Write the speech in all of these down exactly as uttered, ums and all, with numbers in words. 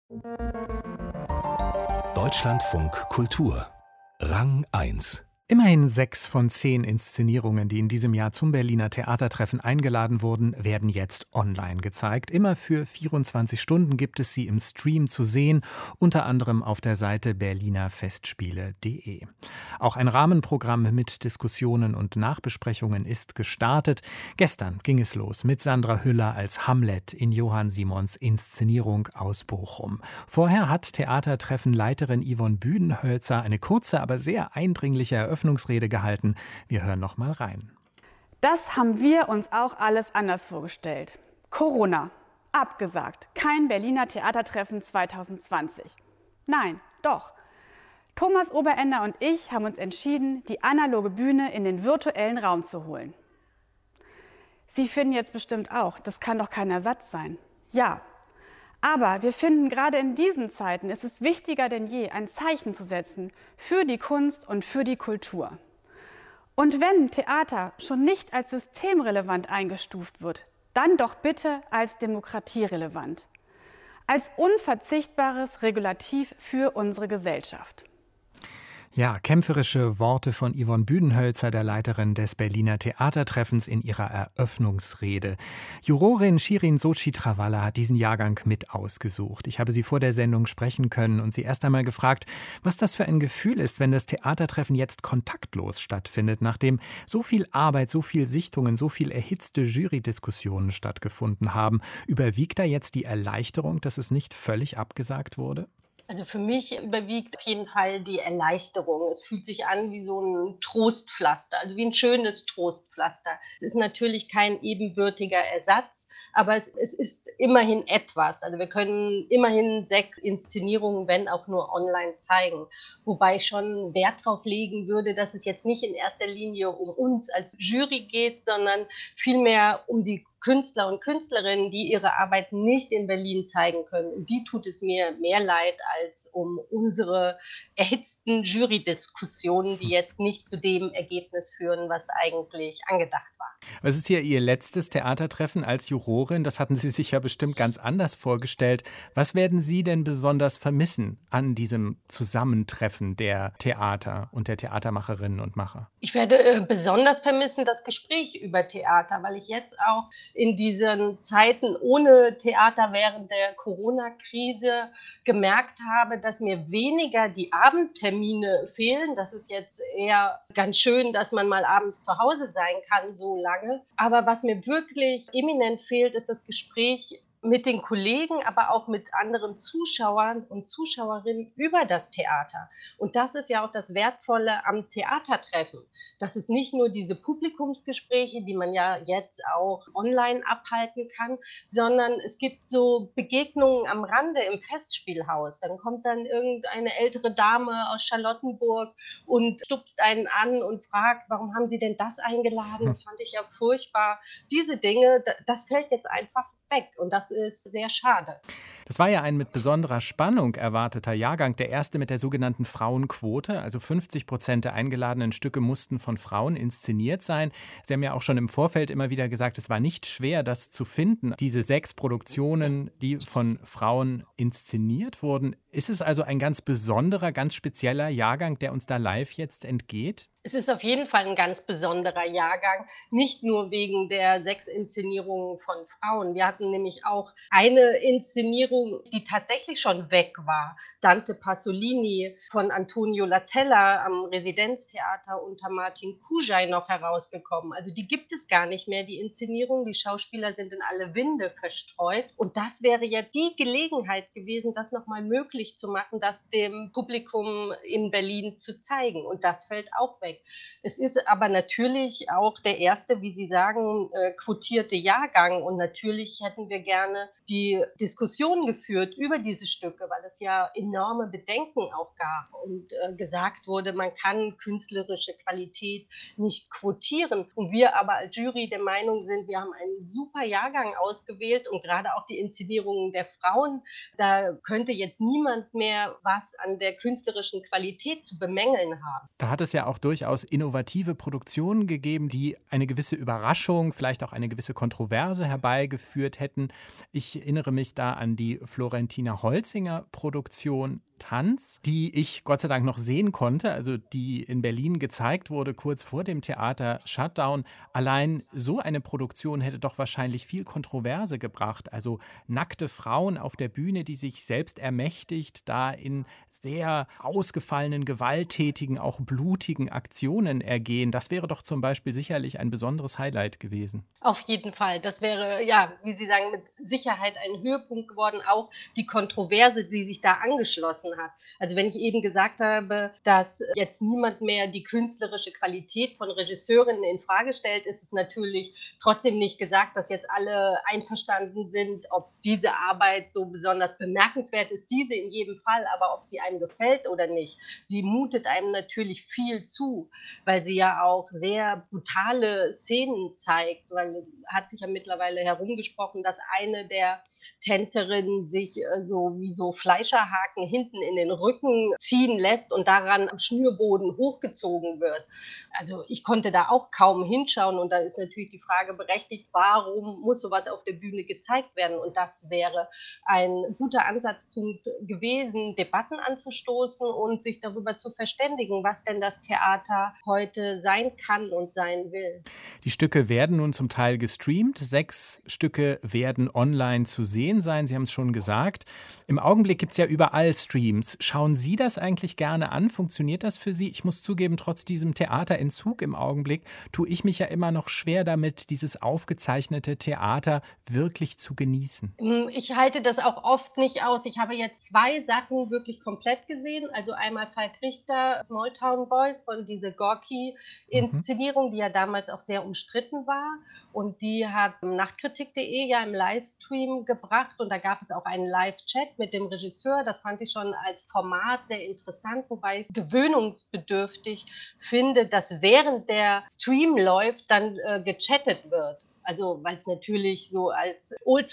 Deutschlandfunk Kultur Rang eins. Immerhin sechs von zehn Inszenierungen, die in diesem Jahr zum Berliner Theatertreffen eingeladen wurden, werden jetzt online gezeigt. Immer für vierundzwanzig Stunden gibt es sie im Stream zu sehen, unter anderem auf der Seite berliner festspiele punkt de. Auch ein Rahmenprogramm mit Diskussionen und Nachbesprechungen ist gestartet. Gestern ging es los mit Sandra Hüller als Hamlet in Johann Simons Inszenierung aus Bochum. Vorher hat Theatertreffenleiterin Yvonne Büdenhölzer eine kurze, aber sehr eindringliche Eröffnungsrede gehalten. Wir hören noch mal rein. Das haben wir uns auch alles anders vorgestellt. Corona. Abgesagt. Kein Berliner Theatertreffen zwanzig zwanzig. Nein, doch. Thomas Oberender und ich haben uns entschieden, die analoge Bühne in den virtuellen Raum zu holen. Sie finden jetzt bestimmt auch, das kann doch kein Ersatz sein. Ja. Aber wir finden, gerade in diesen Zeiten ist es wichtiger denn je, ein Zeichen zu setzen für die Kunst und für die Kultur. Und wenn Theater schon nicht als systemrelevant eingestuft wird, dann doch bitte als demokratierelevant, als unverzichtbares Regulativ für unsere Gesellschaft. Ja, kämpferische Worte von Yvonne Büdenhölzer, der Leiterin des Berliner Theatertreffens, in ihrer Eröffnungsrede. Jurorin Shirin Sochi Travalla hat diesen Jahrgang mit ausgesucht. Ich habe sie vor der Sendung sprechen können und sie erst einmal gefragt, was das für ein Gefühl ist, wenn das Theatertreffen jetzt kontaktlos stattfindet, nachdem so viel Arbeit, so viel Sichtungen, so viel erhitzte Jurydiskussionen stattgefunden haben. Überwiegt da jetzt die Erleichterung, dass es nicht völlig abgesagt wurde? Also für mich überwiegt auf jeden Fall die Erleichterung. Es fühlt sich an wie so ein Trostpflaster, also wie ein schönes Trostpflaster. Es ist natürlich kein ebenbürtiger Ersatz, aber es, es ist immerhin etwas. Also wir können immerhin sechs Inszenierungen, wenn auch nur online, zeigen. Wobei ich schon Wert darauf legen würde, dass es jetzt nicht in erster Linie um uns als Jury geht, sondern vielmehr um die Künstler und Künstlerinnen, die ihre Arbeit nicht in Berlin zeigen können. Und die tut es mir mehr leid als um unsere erhitzten Jurydiskussionen, die jetzt nicht zu dem Ergebnis führen, was eigentlich angedacht war. Es ist ja Ihr letztes Theatertreffen als Jurorin. Das hatten Sie sich ja bestimmt ganz anders vorgestellt. Was werden Sie denn besonders vermissen an diesem Zusammentreffen der Theater und der Theatermacherinnen und Macher? Ich werde äh, besonders vermissen das Gespräch über Theater, weil ich jetzt auch in diesen Zeiten ohne Theater während der Corona-Krise gemerkt habe, dass mir weniger die Abendtermine fehlen. Das ist jetzt eher ganz schön, dass man mal abends zu Hause sein kann, so lange. Aber was mir wirklich eminent fehlt, ist das Gespräch mit den Kollegen, aber auch mit anderen Zuschauern und Zuschauerinnen über das Theater. Und das ist ja auch das Wertvolle am Theatertreffen. Das ist nicht nur diese Publikumsgespräche, die man ja jetzt auch online abhalten kann, sondern es gibt so Begegnungen am Rande im Festspielhaus. Dann kommt dann irgendeine ältere Dame aus Charlottenburg und stupst einen an und fragt, warum haben Sie denn das eingeladen? Das fand ich ja furchtbar. Diese Dinge, das fällt jetzt einfach weg und das ist sehr schade. Das war ja ein mit besonderer Spannung erwarteter Jahrgang, der erste mit der sogenannten Frauenquote. Also fünfzig Prozent der eingeladenen Stücke mussten von Frauen inszeniert sein. Sie haben ja auch schon im Vorfeld immer wieder gesagt, es war nicht schwer, das zu finden. Diese sechs Produktionen, die von Frauen inszeniert wurden. Ist es also ein ganz besonderer, ganz spezieller Jahrgang, der uns da live jetzt entgeht? Es ist auf jeden Fall ein ganz besonderer Jahrgang, nicht nur wegen der sechs Inszenierungen von Frauen. Wir hatten nämlich auch eine Inszenierung, die tatsächlich schon weg war. Dante Pasolini von Antonio Latella am Residenztheater unter Martin Kujai noch herausgekommen. Also die gibt es gar nicht mehr, die Inszenierung. Die Schauspieler sind in alle Winde verstreut. Und das wäre ja die Gelegenheit gewesen, das nochmal möglich zu machen, das dem Publikum in Berlin zu zeigen. Und das fällt auch weg. Es ist aber natürlich auch der erste, wie Sie sagen, äh, quotierte Jahrgang. Und natürlich hätten wir gerne die Diskussion geführt über diese Stücke, weil es ja enorme Bedenken auch gab und äh, gesagt wurde, man kann künstlerische Qualität nicht quotieren. Und wir aber als Jury der Meinung sind, wir haben einen super Jahrgang ausgewählt und gerade auch die Inszenierungen der Frauen, da könnte jetzt niemand mehr was an der künstlerischen Qualität zu bemängeln haben. Da hat es ja auch durchaus durchaus innovative Produktionen gegeben, die eine gewisse Überraschung, vielleicht auch eine gewisse Kontroverse herbeigeführt hätten. Ich erinnere mich da an die Florentina Holzinger Produktion Tanz, die ich Gott sei Dank noch sehen konnte, also die in Berlin gezeigt wurde, kurz vor dem Theater-Shutdown. Allein so eine Produktion hätte doch wahrscheinlich viel Kontroverse gebracht. Also nackte Frauen auf der Bühne, die sich selbst ermächtigt, da in sehr ausgefallenen, gewalttätigen, auch blutigen Aktionen ergehen. Das wäre doch zum Beispiel sicherlich ein besonderes Highlight gewesen. Auf jeden Fall. Das wäre, ja, wie Sie sagen, mit Sicherheit ein Höhepunkt geworden. Auch die Kontroverse, die sich da angeschlossen hat. Also wenn ich eben gesagt habe, dass jetzt niemand mehr die künstlerische Qualität von Regisseurinnen in Frage stellt, ist es natürlich trotzdem nicht gesagt, dass jetzt alle einverstanden sind, ob diese Arbeit so besonders bemerkenswert ist. Diese in jedem Fall, aber ob sie einem gefällt oder nicht. Sie mutet einem natürlich viel zu, weil sie ja auch sehr brutale Szenen zeigt, weil hat sich ja mittlerweile herumgesprochen, dass eine der Tänzerinnen sich äh, so wie so Fleischerhaken hinten in den Rücken ziehen lässt und daran am Schnürboden hochgezogen wird. Also ich konnte da auch kaum hinschauen und da ist natürlich die Frage berechtigt, warum muss sowas auf der Bühne gezeigt werden? Und das wäre ein guter Ansatzpunkt gewesen, Debatten anzustoßen und sich darüber zu verständigen, was denn das Theater heute sein kann und sein will. Die Stücke werden nun zum Teil gestreamt. Sechs Stücke werden online zu sehen sein. Sie haben es schon gesagt. Im Augenblick gibt es ja überall Streams. Schauen Sie das eigentlich gerne an? Funktioniert das für Sie? Ich muss zugeben, trotz diesem Theaterentzug im Augenblick tue ich mich ja immer noch schwer damit, dieses aufgezeichnete Theater wirklich zu genießen. Ich halte das auch oft nicht aus. Ich habe jetzt zwei Sachen wirklich komplett gesehen. Also einmal Falk Richter, Small Town Boys von dieser Gorki-Inszenierung, die ja damals auch sehr umstritten war. Und die hat Nachtkritik punkt de ja im Livestream gebracht. Und da gab es auch einen Live-Chat mit dem Regisseur. Das fand ich schon als Format sehr interessant, wobei ich es gewöhnungsbedürftig finde, dass während der Stream läuft, dann äh, gechattet wird. Also weil es natürlich so als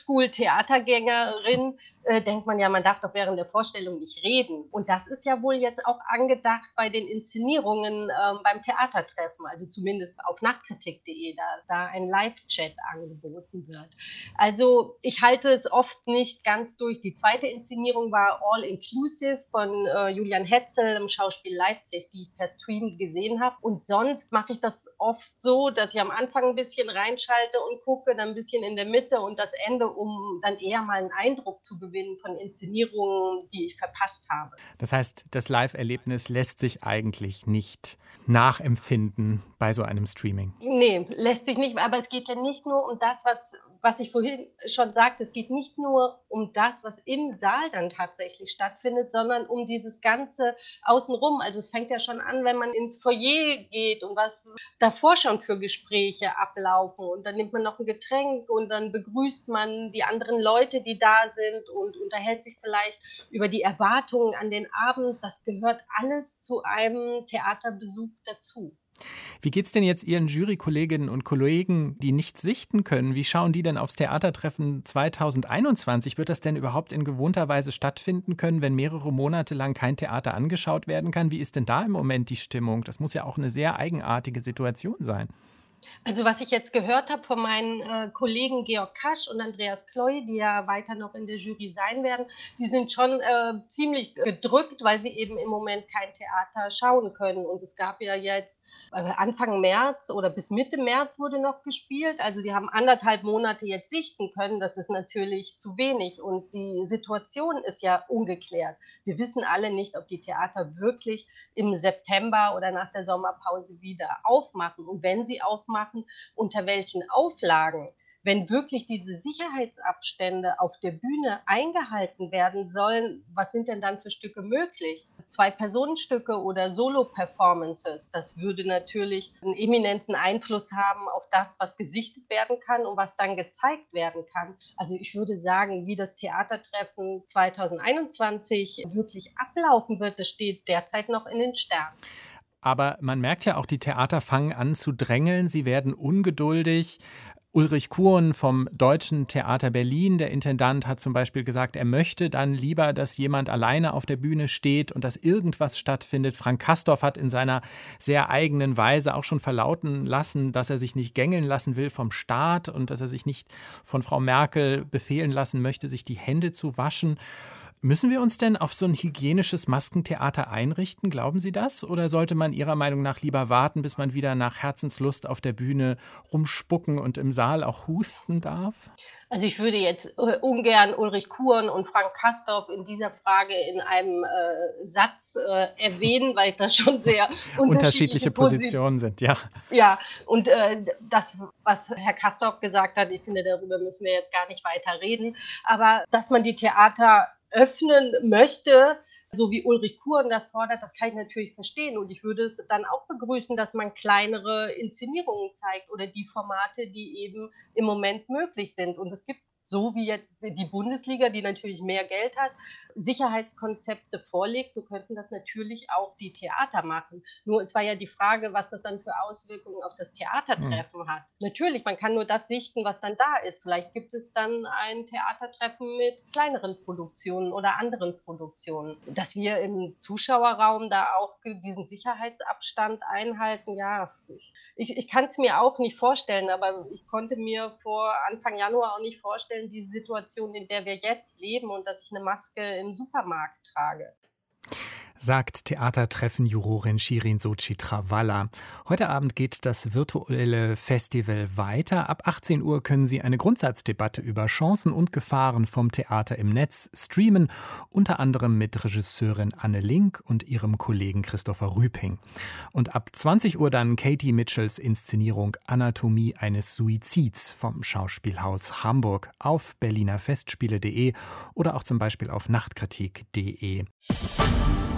Oldschool-Theatergängerin äh, denkt man ja, man darf doch während der Vorstellung nicht reden. Und das ist ja wohl jetzt auch angedacht bei den Inszenierungen ähm, beim Theatertreffen, also zumindest auf Nachtkritik punkt de, da, da ein Live-Chat angeboten wird. Also ich halte es oft nicht ganz durch. Die zweite Inszenierung war All Inclusive von äh, Julian Hetzel im Schauspiel Leipzig, die ich per Stream gesehen habe. Und sonst mache ich das oft so, dass ich am Anfang ein bisschen reinschalte und gucke, dann ein bisschen in der Mitte und das Ende, um dann eher mal einen Eindruck zu gewinnen von Inszenierungen, die ich verpasst habe. Das heißt, das Live-Erlebnis lässt sich eigentlich nicht nachempfinden bei so einem Streaming. Nee, lässt sich nicht, aber es geht ja nicht nur um das, was, was ich vorhin schon sagte, es geht nicht nur um das, was im Saal dann tatsächlich stattfindet, sondern um dieses ganze Außenrum. Also es fängt ja schon an, wenn man ins Foyer geht und was davor schon für Gespräche ablaufen und dann nimmt man noch ein Getränk und dann begrüßt man die anderen Leute, die da sind und unterhält sich vielleicht über die Erwartungen an den Abend. Das gehört alles zu einem Theaterbesuch dazu. Wie geht's denn jetzt Ihren Jurykolleginnen und Kollegen, die nichts sichten können? Wie schauen die denn aufs Theatertreffen zwanzig einundzwanzig? Wird das denn überhaupt in gewohnter Weise stattfinden können, wenn mehrere Monate lang kein Theater angeschaut werden kann? Wie ist denn da im Moment die Stimmung? Das muss ja auch eine sehr eigenartige Situation sein. Also was ich jetzt gehört habe von meinen äh, Kollegen Georg Kasch und Andreas Kloy, die ja weiter noch in der Jury sein werden, die sind schon äh, ziemlich gedrückt, weil sie eben im Moment kein Theater schauen können. Und es gab ja jetzt äh, Anfang März oder bis Mitte März wurde noch gespielt. Also die haben anderthalb Monate jetzt sichten können. Das ist natürlich zu wenig. Und die Situation ist ja ungeklärt. Wir wissen alle nicht, ob die Theater wirklich im September oder nach der Sommerpause wieder aufmachen. Und wenn sie aufmachen, unter welchen Auflagen. Wenn wirklich diese Sicherheitsabstände auf der Bühne eingehalten werden sollen, was sind denn dann für Stücke möglich? Zwei-Personen-Stücke oder Solo-Performances, das würde natürlich einen eminenten Einfluss haben auf das, was gesichtet werden kann und was dann gezeigt werden kann. Also ich würde sagen, wie das Theatertreffen zwanzig einundzwanzig wirklich ablaufen wird, das steht derzeit noch in den Sternen. Aber man merkt ja auch, die Theater fangen an zu drängeln, sie werden ungeduldig. Ulrich Kuhn vom Deutschen Theater Berlin, der Intendant, hat zum Beispiel gesagt, er möchte dann lieber, dass jemand alleine auf der Bühne steht und dass irgendwas stattfindet. Frank Castorf hat in seiner sehr eigenen Weise auch schon verlauten lassen, dass er sich nicht gängeln lassen will vom Staat und dass er sich nicht von Frau Merkel befehlen lassen möchte, sich die Hände zu waschen. Müssen wir uns denn auf so ein hygienisches Maskentheater einrichten? Glauben Sie das? Oder sollte man Ihrer Meinung nach lieber warten, bis man wieder nach Herzenslust auf der Bühne rumspucken und im Saal auch husten darf? Also ich würde jetzt äh, ungern Ulrich Kuhn und Frank Castorf in dieser Frage in einem äh, Satz äh, erwähnen, weil das schon sehr unterschiedliche, unterschiedliche Positionen sind, ja. Ja, und äh, das, was Herr Castorf gesagt hat, ich finde, darüber müssen wir jetzt gar nicht weiter reden, aber dass man die Theater öffnen möchte, so wie Ulrich Kuhn das fordert, das kann ich natürlich verstehen. Und ich würde es dann auch begrüßen, dass man kleinere Inszenierungen zeigt oder die Formate, die eben im Moment möglich sind. Und es gibt, so wie jetzt die Bundesliga, die natürlich mehr Geld hat, Sicherheitskonzepte vorlegt, so könnten das natürlich auch die Theater machen. Nur es war ja die Frage, was das dann für Auswirkungen auf das Theatertreffen mhm. hat. Natürlich, man kann nur das sichten, was dann da ist. Vielleicht gibt es dann ein Theatertreffen mit kleineren Produktionen oder anderen Produktionen. Dass wir im Zuschauerraum da auch diesen Sicherheitsabstand einhalten, ja, ich, ich, ich kann es mir auch nicht vorstellen, aber ich konnte mir vor Anfang Januar auch nicht vorstellen, die Situation, in der wir jetzt leben und dass ich eine Maske im Supermarkt trage. Sagt Theatertreffen-Jurorin Shirin Sochi Travalla. Heute Abend geht das virtuelle Festival weiter. Ab achtzehn Uhr können Sie eine Grundsatzdebatte über Chancen und Gefahren vom Theater im Netz streamen, unter anderem mit Regisseurin Anne Link und ihrem Kollegen Christopher Rüping. Und ab zwanzig Uhr dann Katie Mitchells Inszenierung Anatomie eines Suizids vom Schauspielhaus Hamburg auf berliner festspiele punkt de oder auch zum Beispiel auf nachtkritik punkt de.